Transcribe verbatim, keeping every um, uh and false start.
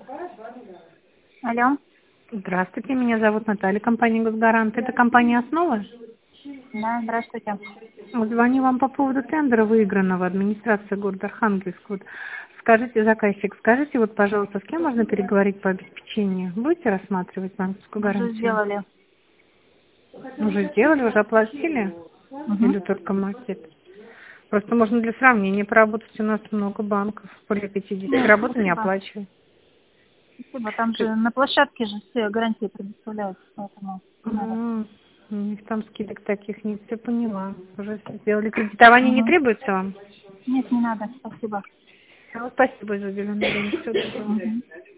Алло. Здравствуйте, меня зовут Наталья, компания «Госгарант». Это компания «Основа». Да, здравствуйте. Звоню вам по поводу тендера, выигранного администрацией города Архангельск. Вот скажите, заказчик, скажите, вот, пожалуйста, с кем можно переговорить по обеспечению? Будете рассматривать банковскую Уже гарантию? сделали. Уже сделали, уже оплатили? Угу. Или только макет? Просто можно для сравнения поработать, у нас много банков, более пятидесяти, Нет, работу не спасибо. оплачивают. Спасибо. Там же на площадке же все гарантии предоставляются, поэтому не надо. М, У них там скидок таких нет, все поняла. Уже сделали. Кредитование не Угу. требуется вам? Нет, не надо. Спасибо. Всё, спасибо за уделенное время. Всего доброго. Угу.